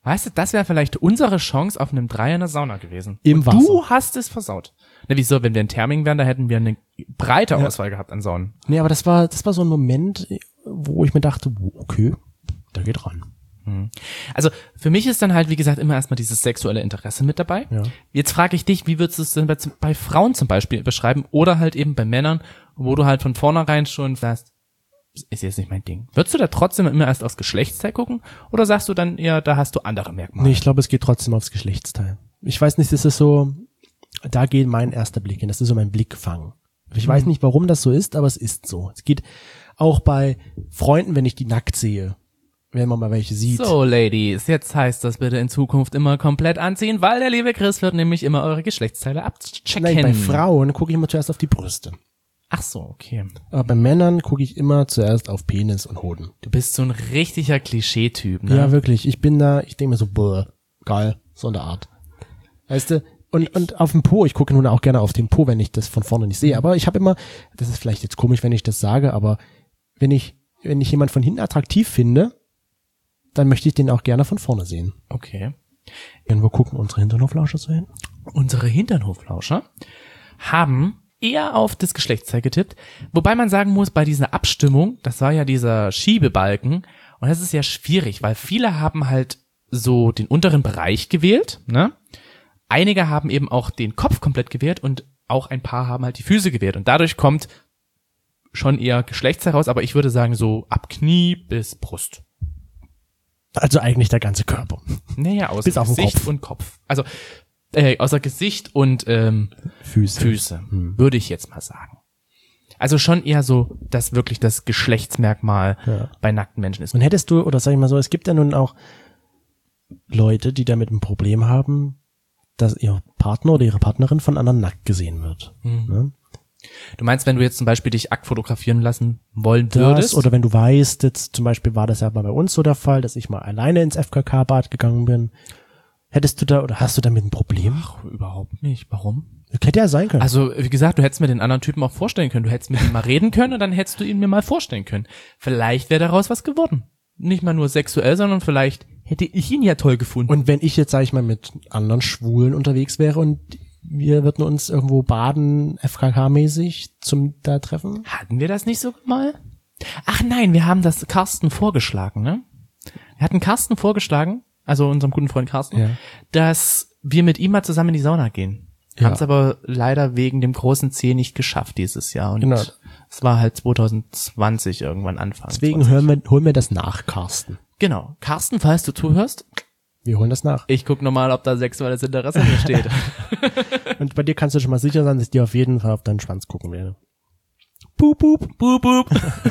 Weißt du, das wäre vielleicht unsere Chance auf einem Dreier in der Sauna gewesen. Im Und Wasser. du hast es versaut. Na, wieso, wenn wir in Therming wären, da hätten wir eine breite Ja. Auswahl gehabt an Saunen. Nee, aber das war, das war so ein Moment, wo ich mir dachte, okay, da geht ran. Also für mich ist dann halt, wie gesagt, immer erstmal dieses sexuelle Interesse mit dabei. Ja. Jetzt frage ich dich, wie würdest du es denn bei, bei Frauen zum Beispiel beschreiben oder halt eben bei Männern, wo du halt von vornherein schon sagst, ist jetzt nicht mein Ding. Würdest du da trotzdem immer erst aufs Geschlechtsteil gucken oder sagst du dann eher, da hast du andere Merkmale? Nee, ich glaube, es geht trotzdem aufs Geschlechtsteil. Ich weiß nicht, das ist so, da geht mein erster Blick hin, das ist so mein Blickfang. Ich weiß nicht, warum das so ist, aber es ist so. Es geht auch bei Freunden, wenn ich die nackt sehe, wenn man mal welche sieht. So, Ladies, jetzt heißt das bitte in Zukunft immer komplett anziehen, weil der liebe Chris wird nämlich immer eure Geschlechtsteile abchecken. Nein, bei Frauen gucke ich immer zuerst auf die Brüste. Ach so, okay. Aber bei Männern gucke ich immer zuerst auf Penis und Hoden. Du bist so ein richtiger Klischee-Typ, ne? Ja, wirklich. Ich bin da, ich denke mir so, boah, geil, so eine Art. Weißt du, und, und auf dem Po, ich gucke nun auch gerne auf den Po, wenn ich das von vorne nicht sehe. Aber ich habe immer, das ist vielleicht jetzt komisch, wenn ich das sage, aber wenn ich, wenn ich jemand von hinten attraktiv finde, dann möchte ich den auch gerne von vorne sehen. Okay. Und wo gucken unsere Hinternhoflauscher so hin? Unsere Hinternhoflauscher haben eher auf das Geschlechtsteil getippt, wobei man sagen muss, bei dieser Abstimmung, das war ja dieser Schiebebalken, und das ist ja schwierig, weil viele haben halt so den unteren Bereich gewählt, ne? Einige haben eben auch den Kopf komplett gewählt und auch ein paar haben halt die Füße gewählt und dadurch kommt schon eher Geschlechtsteil raus, aber ich würde sagen so ab Knie bis Brust. Also eigentlich der ganze Körper. Naja, außer Bis auf den Gesicht Kopf. und Kopf. Also äh, außer Gesicht und ähm, Füße. Füße, Hm. würde ich jetzt mal sagen. Also schon eher so, dass wirklich das Geschlechtsmerkmal Ja. bei nackten Menschen ist. Und hättest du, oder sag ich mal so, es gibt ja nun auch Leute, die damit ein Problem haben, dass ihr Partner oder ihre Partnerin von anderen nackt gesehen wird. Ne? Du meinst, wenn du jetzt zum Beispiel dich akt fotografieren lassen wollen Das, würdest? oder wenn du weißt, jetzt zum Beispiel war das ja mal bei uns so der Fall, dass ich mal alleine ins F K K-Bad gegangen bin. Hättest du da, oder hast du damit ein Problem? Ach, überhaupt nicht. Warum? Hätte ja sein können. Also, wie gesagt, du hättest mir den anderen Typen auch vorstellen können. Du hättest mit ihm mal reden können und dann hättest du ihn mir mal vorstellen können. Vielleicht wäre daraus was geworden. Nicht mal nur sexuell, sondern vielleicht hätte ich ihn ja toll gefunden. Und wenn ich jetzt, sag ich mal, mit anderen Schwulen unterwegs wäre und wir würden uns irgendwo baden, F K K-mäßig zum da treffen? Hatten wir das nicht sogar mal? Ach nein, wir haben das Carsten vorgeschlagen, ne? Wir hatten Carsten vorgeschlagen, also unserem guten Freund Carsten, Ja. dass wir mit ihm mal zusammen in die Sauna gehen. Ja. Haben es aber leider wegen dem großen C nicht geschafft dieses Jahr. Und Genau. es war halt zwanzig zwanzig irgendwann Anfang. Deswegen zwanzig. hören wir, holen wir das nach, Carsten. Genau. Carsten, falls du zuhörst, Wir holen das nach. ich guck nochmal, ob da sexuelles Interesse mir steht. Und bei dir kannst du schon mal sicher sein, dass ich dir auf jeden Fall auf deinen Schwanz gucken werde. Boop, boop. Boop, boop.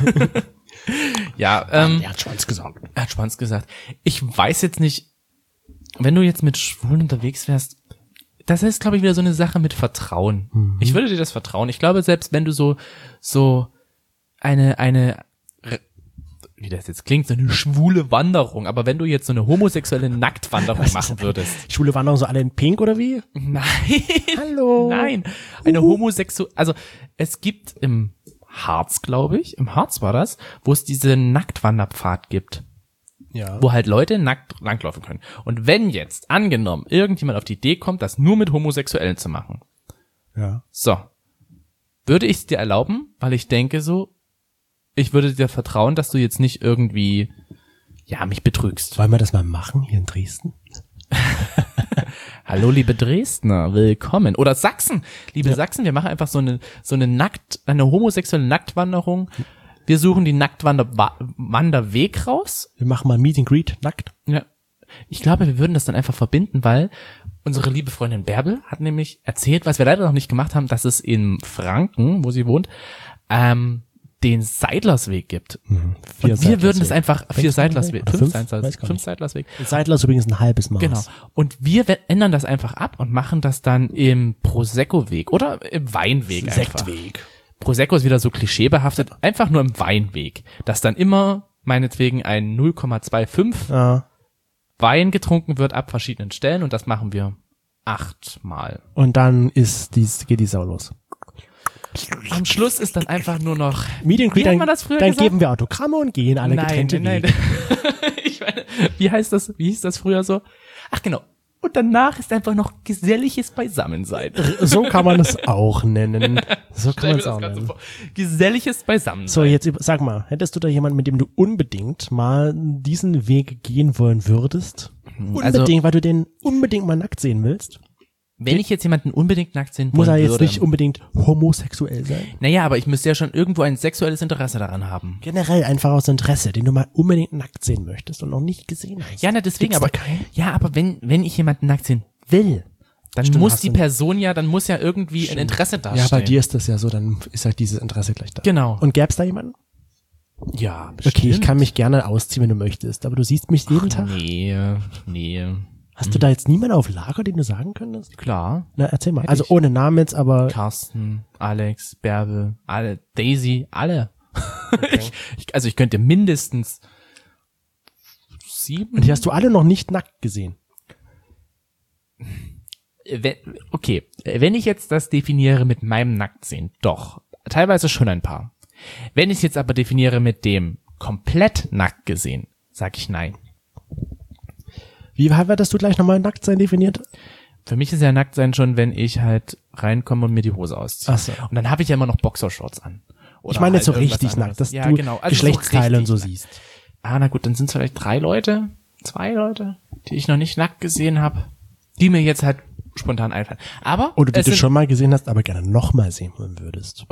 Ja, ähm, Er hat Schwanz gesagt. er hat Schwanz gesagt. Ich weiß jetzt nicht, wenn du jetzt mit Schwulen unterwegs wärst, das ist, glaube ich, wieder so eine Sache mit Vertrauen. Mhm. Ich würde dir das vertrauen. Ich glaube, selbst wenn du so, so eine, eine, wie das jetzt klingt, so eine schwule Wanderung, aber wenn du jetzt so eine homosexuelle Nacktwanderung machen würdest. Schwule Wanderung so alle in Pink oder wie? Nein. Hallo. Nein. Eine homosexuelle, also es gibt im Harz, glaube ich, im Harz war das, wo es diese Nacktwanderpfad gibt, Ja. wo halt Leute nackt langlaufen können. Und wenn jetzt, angenommen, irgendjemand auf die Idee kommt, das nur mit Homosexuellen zu machen, Ja. so, würde ich es dir erlauben, weil ich denke so, ich würde dir vertrauen, dass du jetzt nicht irgendwie, ja, mich betrügst. Wollen wir das mal machen hier in Dresden? Hallo, liebe Dresdner, willkommen. Oder Sachsen, liebe Ja. Sachsen, wir machen einfach so eine, so eine nackt, eine homosexuelle Nacktwanderung. Wir suchen die Nacktwanderweg raus. Wir machen mal Meet and Greet nackt. Ja. Ich glaube, wir würden das dann einfach verbinden, weil unsere liebe Freundin Bärbel hat nämlich erzählt, was wir leider noch nicht gemacht haben, dass es in Franken, wo sie wohnt, ähm, den Seidlersweg gibt. Mhm. Und wir würden das einfach, vier Seidlersweg, Oder fünf, fünf? Seidlers- Weiß gar fünf nicht. Seidlersweg. Seidler ist übrigens ein halbes Maß. Genau. Und wir we- ändern das einfach ab und machen das dann im Prosecco-Weg oder im Weinweg einfach. Sektweg. Prosecco ist wieder so klischeebehaftet, einfach nur im Weinweg. Dass dann immer, meinetwegen, ein null Komma fünfundzwanzig Ja. Wein getrunken wird ab verschiedenen Stellen und das machen wir achtmal. Und dann ist dies, geht die Sau los. am Schluss ist dann einfach nur noch, Meet and Greet, wie hat dann, man das früher dann gesagt? geben wir Autogramme und gehen alle Nein, getrennte nein, Wege. nein. Ich meine, wie heißt das, wie hieß das früher so? Ach genau. Und danach ist einfach noch geselliges Beisammensein. So kann man es auch nennen. So kann Stell man mir es das auch Ganze nennen. vor. Geselliges Beisammensein. So, jetzt über- sag mal, hättest du da jemanden, mit dem du unbedingt mal diesen Weg gehen wollen würdest? Also- Unbedingt, weil du den unbedingt mal nackt sehen willst? Wenn ich jetzt jemanden unbedingt nackt sehen Muss er wollen jetzt würde. nicht unbedingt homosexuell sein? Naja, aber ich müsste ja schon irgendwo ein sexuelles Interesse daran haben. Generell einfach aus Interesse, den du mal unbedingt nackt sehen möchtest und noch nicht gesehen hast. Ja, na deswegen, Gibt's aber da keinen? ja, aber wenn wenn ich jemanden nackt sehen will, dann Stimmt, muss hast die du- Person ja, dann muss ja irgendwie Stimmt. ein Interesse darstellen. Ja, bei dir ist das ja so, dann ist halt dieses Interesse gleich da. Genau. Und gäb's da jemanden? Ja, Okay, ich kann mich gerne ausziehen, wenn du möchtest, aber du siehst mich jeden Tag. Nee, nee. Hast du da jetzt niemanden auf Lager, den du sagen könntest? Klar. Na, erzähl mal. Hätte Also ich. ohne Namen jetzt, aber Carsten, Alex, Bärbel, alle, Daisy, alle. ich, ich, also ich könnte mindestens sieben. und die hast du alle noch nicht nackt gesehen. Wenn, okay, wenn ich jetzt das definiere mit meinem Nacktsein, doch, teilweise schon ein paar. Wenn ich es jetzt aber definiere mit dem komplett nackt gesehen, sag ich nein. Wie hattest du gleich nochmal nackt sein definiert? Für mich ist ja Nacktsein schon, wenn ich halt reinkomme und mir die Hose ausziehe. Ach so. Und dann habe ich ja immer noch Boxershorts an. Oder Ich meine jetzt so halt irgendwas richtig anderes. nackt, dass ja, du genau. Also Geschlechtsteile so und so richtig siehst. nackt. Ah, na gut, dann sind es vielleicht drei Leute, zwei Leute, die ich noch nicht nackt gesehen habe, die mir jetzt halt spontan einfallen. Aber Oder die es du sind- schon mal gesehen hast, aber gerne nochmal sehen wollen würdest.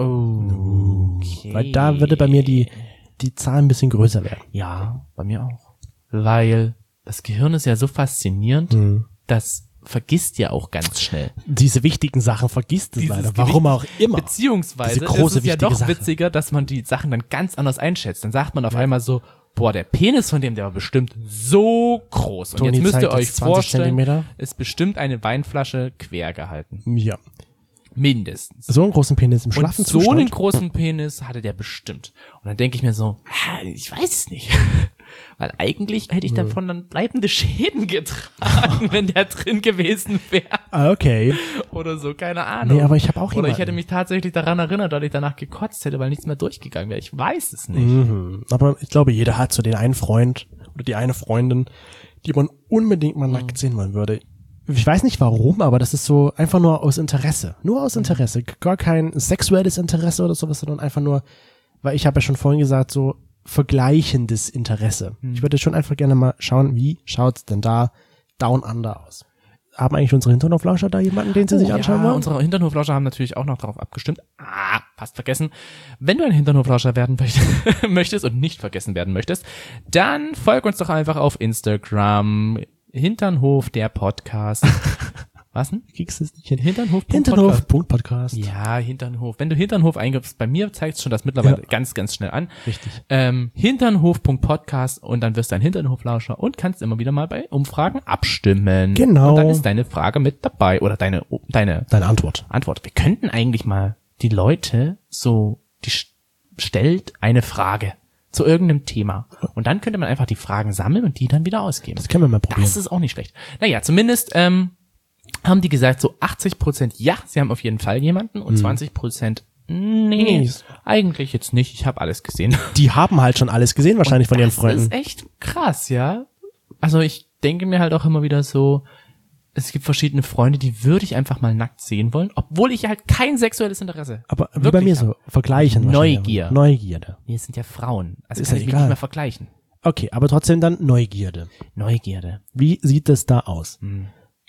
Oh, okay. Weil da würde bei mir die, die Zahl ein bisschen größer werden. Ja, bei mir auch. Weil das Gehirn ist ja so faszinierend, Mhm. das vergisst ja auch ganz schnell. Diese wichtigen Sachen vergisst es Dieses leider. Warum auch immer. Beziehungsweise Diese große, ist es ja wichtige doch Sache. witziger, dass man die Sachen dann ganz anders einschätzt. Dann sagt man auf einmal so, boah, der Penis von dem, der war bestimmt so groß. Und Toni jetzt müsst ihr zeigt euch jetzt zwanzig vorstellen, Zentimeter. ist bestimmt eine Weinflasche quer gehalten. Ja. Mindestens. So einen großen Penis im Und schlaffen so einen Zustand. großen Penis hatte der bestimmt. Und dann denke ich mir so, ah, ich weiß es nicht. Weil eigentlich hätte ich davon dann bleibende Schäden getragen, wenn der drin gewesen wäre. Ah, okay. Oder so, keine Ahnung. Nee, aber ich habe auch Oder jemanden. ich hätte mich tatsächlich daran erinnert, dass ich danach gekotzt hätte, weil nichts mehr durchgegangen wäre. Ich weiß es nicht. Mhm. Aber ich glaube, jeder hat so den einen Freund oder die eine Freundin, die man unbedingt mal nackt sehen wollen würde. Ich weiß nicht warum, aber das ist so einfach nur aus Interesse. Nur aus Interesse. Gar kein sexuelles Interesse oder sowas, sondern einfach nur, weil ich habe ja schon vorhin gesagt, so vergleichendes Interesse. Ich würde schon einfach gerne mal schauen, wie schaut's denn da Down Under aus? Haben eigentlich unsere Hinternhoflauscher da jemanden, den sie sich anschauen ja, wollen? unsere Hinternhoflauscher haben natürlich auch noch darauf abgestimmt. Ah, fast vergessen. Wenn du ein Hinternhoflauscher werden möcht- möchtest und nicht vergessen werden möchtest, dann folg uns doch einfach auf Instagram. Hinternhof, der Podcast. Was denn? Kriegst du es nicht hin? Hinternhof. Hinternhof.podcast. Ja, Hinternhof. Wenn du Hinternhof eingibst, bei mir zeigt es schon das mittlerweile Ja. ganz, ganz schnell an. Richtig. Ähm, Hinternhof.podcast und dann wirst du ein Hinternhoflauscher und kannst immer wieder mal bei Umfragen abstimmen. Genau. Und dann ist deine Frage mit dabei oder deine, deine Deine Antwort. Antwort. Wir könnten eigentlich mal die Leute so, die st- stellt eine Frage zu irgendeinem Thema. Und dann könnte man einfach die Fragen sammeln und die dann wieder ausgeben. Das können wir mal probieren. Das ist auch nicht schlecht. Naja, zumindest ähm, haben die gesagt, so achtzig Prozent ja, sie haben auf jeden Fall jemanden und zwanzig Prozent nee, Nee. eigentlich jetzt nicht. Ich habe alles gesehen. Die haben halt schon alles gesehen, wahrscheinlich von ihren Freunden. Das ist echt krass, ja. Also ich denke mir halt auch immer wieder so, es gibt verschiedene Freunde, die würde ich einfach mal nackt sehen wollen, obwohl ich halt kein sexuelles Interesse. Aber wie wirklich bei mir habe. so, vergleichen. wahrscheinlich. Neugier. Neugierde. Nee, es sind ja Frauen. Also Ist kann ja ich mich egal. nicht mehr vergleichen. Okay, aber trotzdem dann Neugierde. Neugierde. Wie sieht es da aus? Hm.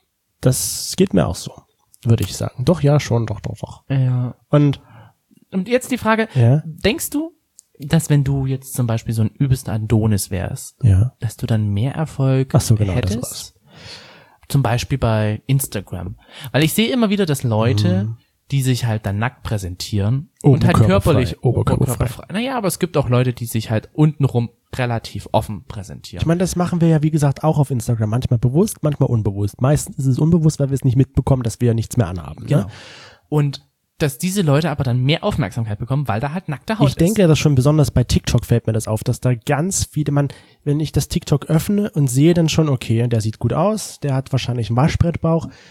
Das geht mir auch so, würde ich sagen. Doch, ja, schon, doch, doch, doch. Ja. Und, Und jetzt die Frage, ja, denkst du, dass wenn du jetzt zum Beispiel so ein übelster Adonis wärst, ja. dass du dann mehr Erfolg Ach so, genau, das hättest? war's. Zum Beispiel bei Instagram. Weil ich sehe immer wieder, dass Leute, Mhm. die sich halt dann nackt präsentieren und halt Oberkörperfrei, körperlich oberkörperfrei. Naja, aber es gibt auch Leute, die sich halt untenrum relativ offen präsentieren. Ich meine, das machen wir ja, wie gesagt, auch auf Instagram. Manchmal bewusst, manchmal unbewusst. Meistens ist es unbewusst, weil wir es nicht mitbekommen, dass wir nichts mehr anhaben. Genau. Ne? Und dass diese Leute aber dann mehr Aufmerksamkeit bekommen, weil da halt nackte Haut Ich denke, dass schon besonders bei TikTok fällt mir das auf, dass da ganz viele, man, wenn ich das TikTok öffne und sehe dann schon, okay, der sieht gut aus, der hat wahrscheinlich einen Waschbrettbauch,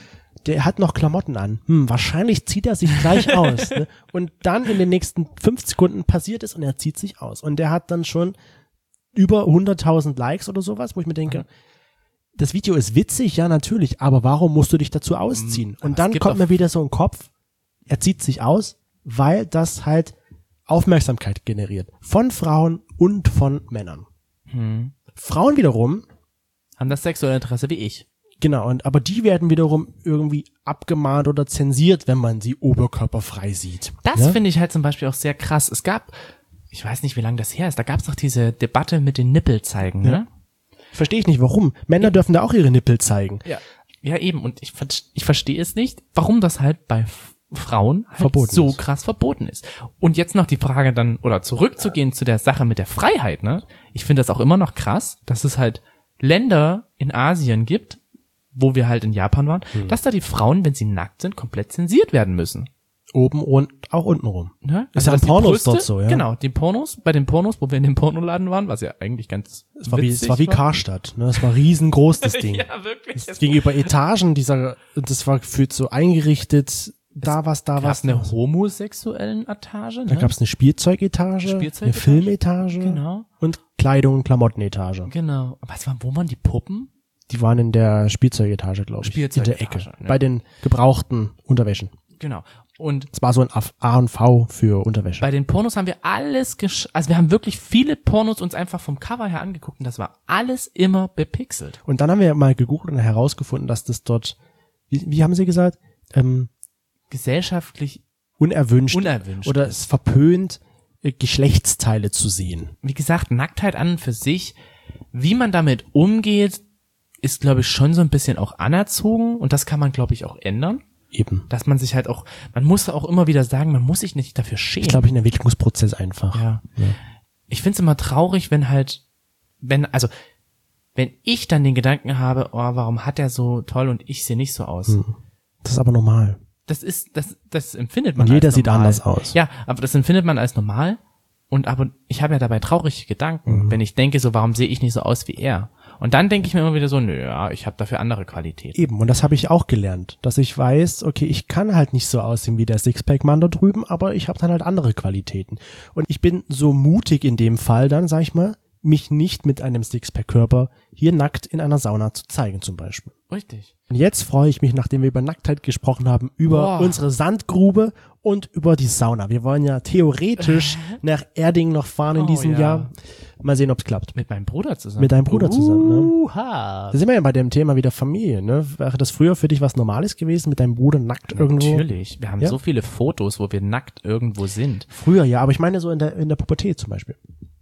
der hat noch Klamotten an. Hm, wahrscheinlich zieht er sich gleich aus. Ne? Und dann in den nächsten fünf Sekunden passiert es und er zieht sich aus. Und der hat dann schon über hunderttausend Likes oder sowas, wo ich mir denke, mhm. das Video ist witzig, ja natürlich, aber warum musst du dich dazu ausziehen? Und dann kommt mir wieder so ein Kopf, er zieht sich aus, weil das halt Aufmerksamkeit generiert. Von Frauen und von Männern. Hm. Frauen wiederum haben das sexuelle Interesse wie ich. Genau, und aber die werden wiederum irgendwie abgemahnt oder zensiert, wenn man sie oberkörperfrei sieht. Das ja? finde ich halt zum Beispiel auch sehr krass. Es gab, ich weiß nicht, wie lange das her ist, da gab es doch diese Debatte mit den Nippel zeigen, ja. ne? Verstehe ich nicht, warum. Männer ja. dürfen da auch ihre Nippel zeigen. Ja, ja eben, und ich, ich verstehe es nicht, warum das halt bei Frauen halt verboten so ist. krass verboten ist. Und jetzt noch die Frage dann, oder zurückzugehen zu der Sache mit der Freiheit, ne? Ich finde das auch immer noch krass, dass es halt Länder in Asien gibt, wo wir halt in Japan waren, hm. dass da die Frauen, wenn sie nackt sind, komplett zensiert werden müssen. Oben und auch unten rum. Ne? Ist also ja in Pornos Brüste, dort so, ja. Genau, die Pornos, bei den Pornos, wo wir in dem Pornoladen waren, was ja eigentlich ganz es war wie Es war wie war. Karstadt, ne? Es war riesengroß, das Ding. Ja, wirklich. Es ging über Etagen, dieser, das war gefühlt so eingerichtet, da was, da was. Gab's eine homosexuellen Etage, ne? Da gab's eine Spielzeugetage, Spielzeugetage, eine Filmetage. Genau. Und Kleidung- und Klamottenetage. Genau. Was waren, wo waren die Puppen? Die waren in der Spielzeugetage, glaube ich. Spielzeugetage. In der Ecke. Ne? Bei den gebrauchten Unterwäschen. Genau. Und es war so ein A und V für Unterwäsche. Bei den Pornos haben wir alles, gesch- also wir haben wirklich viele Pornos uns einfach vom Cover her angeguckt und das war alles immer bepixelt. Und dann haben wir mal gegoogelt und herausgefunden, dass das dort, wie, wie haben Sie gesagt, ähm, gesellschaftlich unerwünscht, unerwünscht oder es verpönt, äh, Geschlechtsteile zu sehen. Wie gesagt, Nacktheit an und für sich, wie man damit umgeht, ist, glaube ich, schon so ein bisschen auch anerzogen und das kann man, glaube ich, auch ändern. Eben. Dass man sich halt auch, man muss auch immer wieder sagen, man muss sich nicht dafür schämen. Ich glaube, ein Entwicklungsprozess einfach. Ja. ja. Ich finde es immer traurig, wenn halt, wenn, also, wenn ich dann den Gedanken habe, oh, warum hat er so toll und ich sehe nicht so aus. Hm. Das ist aber normal. Das ist, das, das empfindet man und jeder als sieht normal. anders aus. Ja, aber das empfindet man als normal. Und aber ich habe ja dabei traurige Gedanken, mhm. wenn ich denke, so, warum sehe ich nicht so aus wie er? Und dann denke ich mir immer wieder so, nö, ja, ich habe dafür andere Qualitäten. Eben, und das habe ich auch gelernt, dass ich weiß, okay, ich kann halt nicht so aussehen wie der Sixpack-Mann da drüben, aber ich habe dann halt andere Qualitäten. Und ich bin so mutig in dem Fall dann, sag ich mal, mich nicht mit einem Sixpack-Körper hier nackt in einer Sauna zu zeigen zum Beispiel. Richtig. Und jetzt freue ich mich, nachdem wir über Nacktheit gesprochen haben, über Boah. unsere Sandgrube und über die Sauna. Wir wollen ja theoretisch nach Erding noch fahren in oh, diesem ja. Jahr. Mal sehen, ob es klappt. Mit meinem Bruder zusammen. Mit deinem Bruder zusammen, ne? Uha. Da sind wir ja bei dem Thema wieder Familie, ne? Wäre das früher für dich was Normales gewesen, mit deinem Bruder nackt irgendwo? Natürlich. Wir haben ja? so viele Fotos, wo wir nackt irgendwo sind. Früher, ja, aber ich meine so in der in der Pubertät zum Beispiel.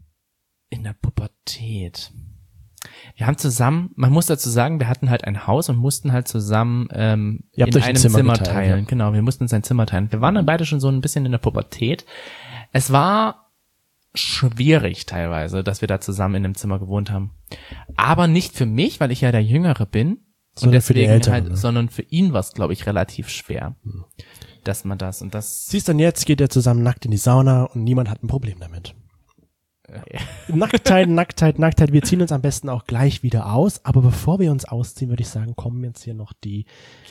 In der Pubertät. Wir haben zusammen, man muss dazu sagen, wir hatten halt ein Haus und mussten halt zusammen ähm, Ihr habt in euch ein einem Zimmer Zimmer, geteilt, teilen. ja. Genau, wir mussten uns ein Zimmer teilen. Wir waren dann beide schon so ein bisschen in der Pubertät. Es war schwierig teilweise, dass wir da zusammen in einem Zimmer gewohnt haben. Aber nicht für mich, weil ich ja der Jüngere bin. Sondern und deswegen für die Älteren, halt, ne? sondern für ihn war es, glaube ich, relativ schwer, hm. dass man das und das. Siehst du, und jetzt geht er zusammen nackt in die Sauna und niemand hat ein Problem damit. Ja. Nacktheit, Nacktheit, Nacktheit. Wir ziehen uns am besten auch gleich wieder aus. Aber bevor wir uns ausziehen, würde ich sagen, kommen jetzt hier noch die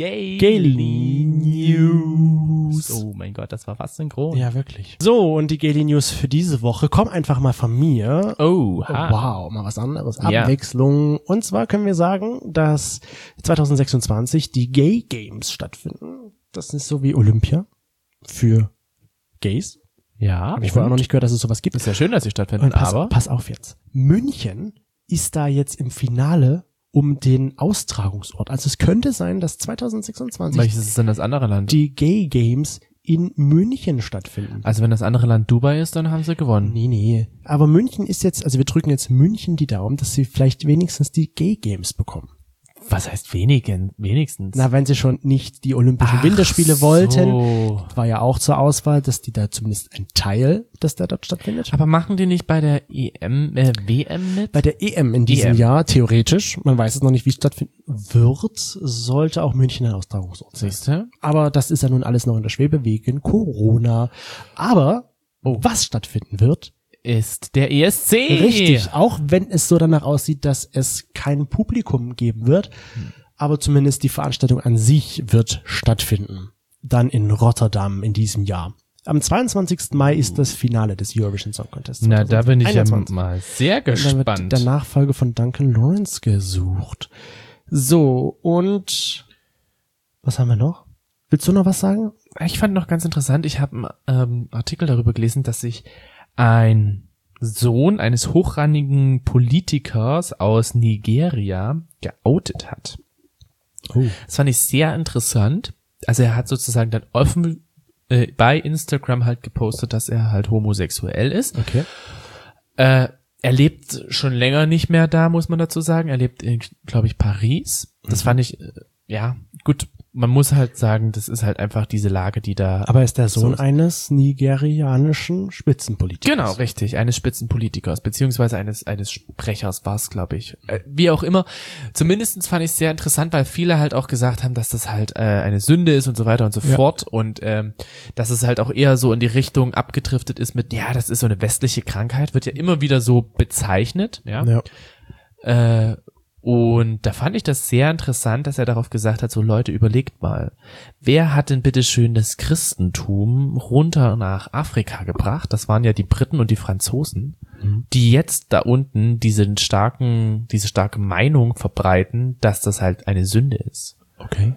Gaily News. Oh mein Gott, das war fast synchron. Ja, wirklich. So, und die Gaily News für diese Woche kommen einfach mal von mir. Oh, ha. Wow, mal was anderes. Abwechslung. Ja. Und zwar können wir sagen, dass zwanzig sechsundzwanzig die Gay Games stattfinden. Das ist so wie Olympia für Gays. Ja. Hab ich vorher auch noch nicht gehört, dass es sowas gibt. Ist ja schön, dass sie stattfinden, und pass, aber pass auf jetzt. München ist da jetzt im Finale um den Austragungsort. Also es könnte sein, dass zwanzig sechsundzwanzig welches ist denn das andere Land? Die Gay Games in München stattfinden. Also wenn das andere Land Dubai ist, dann haben sie gewonnen. Nee, nee. Aber München ist jetzt, also wir drücken jetzt München die Daumen, dass sie vielleicht wenigstens die Gay Games bekommen. Was heißt wenigen, wenigstens? Na, wenn sie schon nicht die Olympischen Ach Winterspiele so. wollten, war ja auch zur Auswahl, dass die da zumindest ein Teil, dass der dort stattfindet. Aber machen die nicht bei der E M, äh, W M mit? Bei der E M in diesem E M. Jahr, theoretisch, man weiß es noch nicht, wie es stattfinden wird, sollte auch München ein Austragungsort sein. Siehste? Aber das ist ja nun alles noch in der Schwebe wegen Corona. Aber oh. was stattfinden wird, ist der E S C. Richtig, auch wenn es so danach aussieht, dass es kein Publikum geben wird. Hm. aber zumindest die Veranstaltung an sich wird stattfinden. Dann in Rotterdam in diesem Jahr. Am zweiundzwanzigsten Mai ist das Finale des Eurovision Song Contest. Na, da bin ich ja zweitausendeinundzwanzig. mal sehr Und dann gespannt. wird der Nachfolge von Duncan Lawrence gesucht. So, und was haben wir noch? Willst du noch was sagen? Ich fand noch ganz interessant, ich habe einen ähm, Artikel darüber gelesen, dass sich ein Sohn eines hochrangigen Politikers aus Nigeria geoutet hat. Oh. Das fand ich sehr interessant. Also er hat sozusagen dann offen äh, bei Instagram halt gepostet, dass er halt homosexuell ist. Okay. Äh, er lebt schon länger nicht mehr da, muss man dazu sagen. Er lebt in, glaube ich, Paris. Das Mhm. fand ich, äh, ja, gut. Man muss halt sagen, das ist halt einfach diese Lage, die da... Aber er ist der Sohn so eines nigerianischen Spitzenpolitikers. Genau, richtig, eines Spitzenpolitikers, beziehungsweise eines eines Sprechers war es, glaube ich. Äh, wie auch immer. Zumindestens fand ich es sehr interessant, weil viele halt auch gesagt haben, dass das halt äh, eine Sünde ist und so weiter und so Ja. fort. Und ähm, dass es halt auch eher so in die Richtung abgedriftet ist mit, ja, das ist so eine westliche Krankheit, wird ja immer wieder so bezeichnet. Ja. Ja. Äh, Und da fand ich das sehr interessant, dass er darauf gesagt hat, so Leute, überlegt mal, wer hat denn bitteschön das Christentum runter nach Afrika gebracht? Das waren ja die Briten und die Franzosen, Mhm. die jetzt da unten diesen starken, diese starke Meinung verbreiten, dass das halt eine Sünde ist. Okay.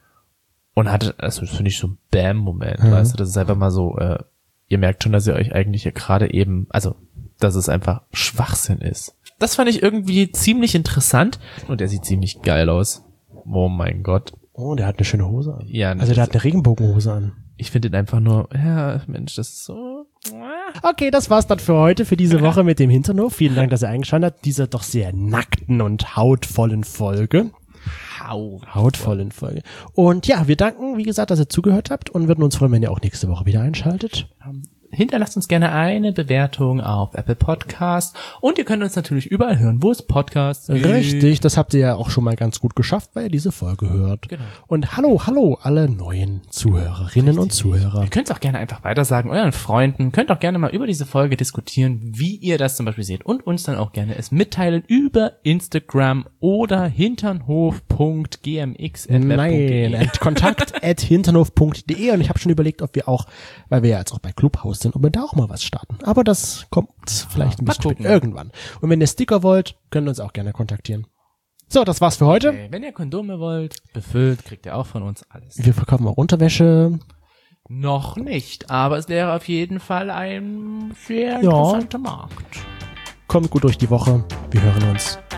Und hatte, also das finde ich so ein Bam-Moment, Mhm. weißt du, das ist einfach mal so, äh, ihr merkt schon, dass ihr euch eigentlich hier gerade eben, also, dass es einfach Schwachsinn ist. Das fand ich irgendwie ziemlich interessant und er sieht ziemlich geil aus. Oh mein Gott. Oh, der hat eine schöne Hose an. Ja, Also der hat eine Regenbogenhose an. ich finde ihn einfach nur, ja, Mensch, das ist so. Okay, das war's dann für heute, für diese Woche mit dem Hinternhof. Vielen Dank, dass ihr eingeschaltet habt. Dieser doch sehr nackten und hautvollen Folge. Hau. Hautvollen Folge. Und ja, wir danken, wie gesagt, dass ihr zugehört habt und würden uns freuen, wenn ihr auch nächste Woche wieder einschaltet. Hinterlasst uns gerne eine Bewertung auf Apple Podcast und ihr könnt uns natürlich überall hören, wo es Podcasts gibt. Richtig, das habt ihr ja auch schon mal ganz gut geschafft, weil ihr diese Folge hört. Genau. Und hallo, hallo, alle neuen Zuhörerinnen und Zuhörer. Ihr könnt es auch gerne einfach weitersagen, euren Freunden. Könnt auch gerne mal über diese Folge diskutieren, wie ihr das zum Beispiel seht. Und uns dann auch gerne es mitteilen über Instagram oder hinternhof punkt g m x at web punkt d e. Nein, at kontakt at hinternhof punkt d e und ich habe schon überlegt, ob wir auch, weil wir ja jetzt auch bei Clubhouse sind, ob wir da auch mal was starten. Aber das kommt vielleicht ein mal bisschen gucken. später, irgendwann. Und wenn ihr Sticker wollt, könnt ihr uns auch gerne kontaktieren. So, das war's für heute. Okay, wenn ihr Kondome wollt, befüllt, kriegt ihr auch von uns alles. Wir verkaufen auch Unterwäsche. Noch nicht, aber es wäre auf jeden Fall ein sehr Ja. interessanter Markt. Kommt gut durch die Woche. Wir hören uns.